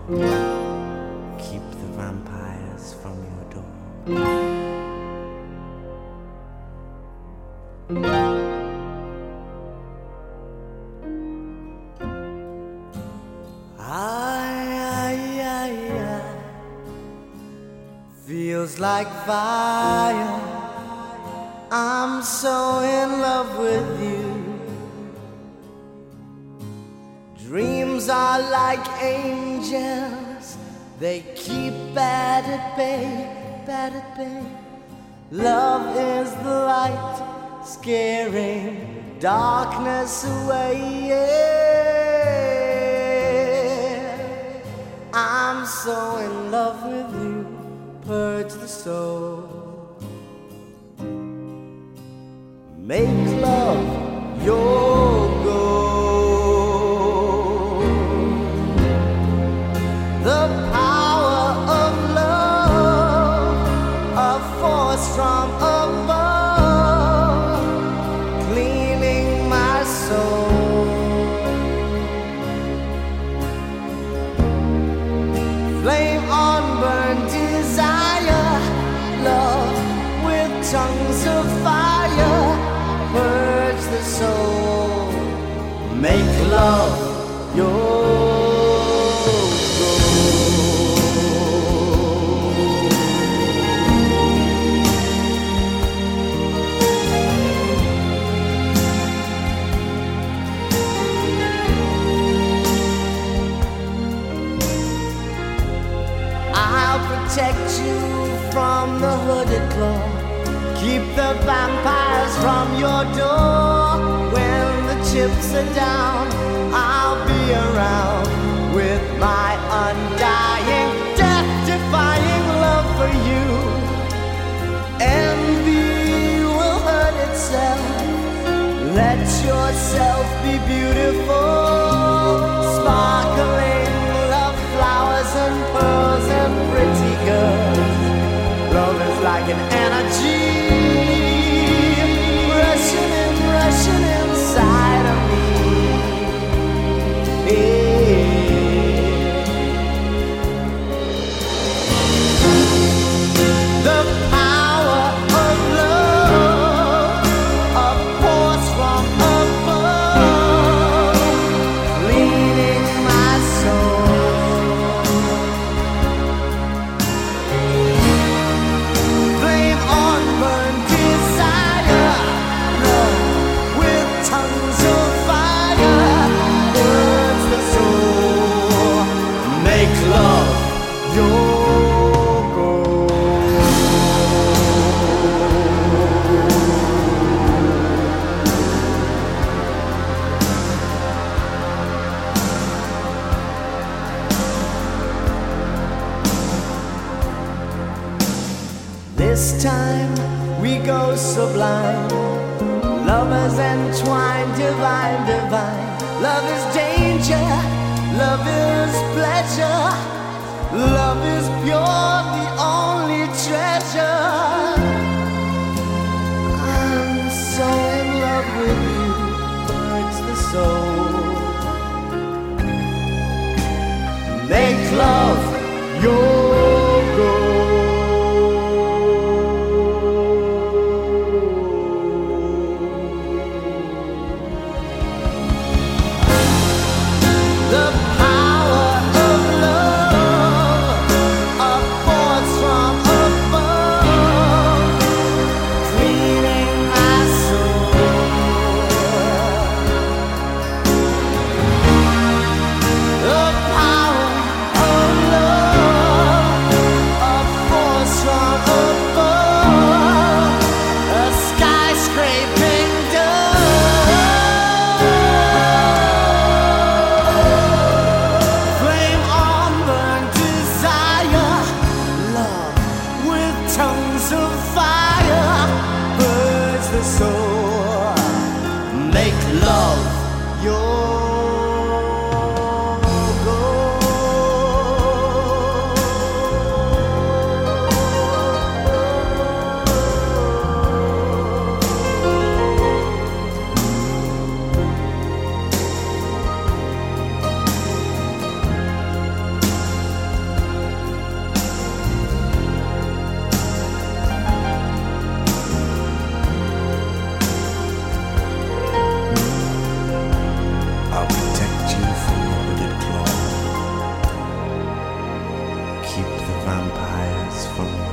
Keep the vampires from your door. Feels like fire. I'm so in love with you. Dreams are like angels. They keep bad at bay, bad at bay. Love is the light, scaring darkness away. Yeah. I'm so in love with you. Purge the soul. Make love your goal. The power of love, a force from above, cleaning my soul. Flame on burn desire, love with tongues of fire. Purge the soul, make love your I'll protect you from the hooded claw. Keep the vampires from your door. When the chips are down, I'll be around with my undying, death-defying love for you. Envy will hurt itself. Let yourself be beautiful. Sparkling love flowers and pearls and pretty girls. Love is like an energy rushing inside of me. The power of love, a force from above, leading my soul. Flame on burn desire, love with tongues of fire. Burns the soul, make love your This time we go sublime, lovers entwined, divine, divine. Love is danger, love is pleasure, love is pure, the only treasure. I'm so in love with you, hurts the soul. Make love your goal. The power of love, a force from above, vampires from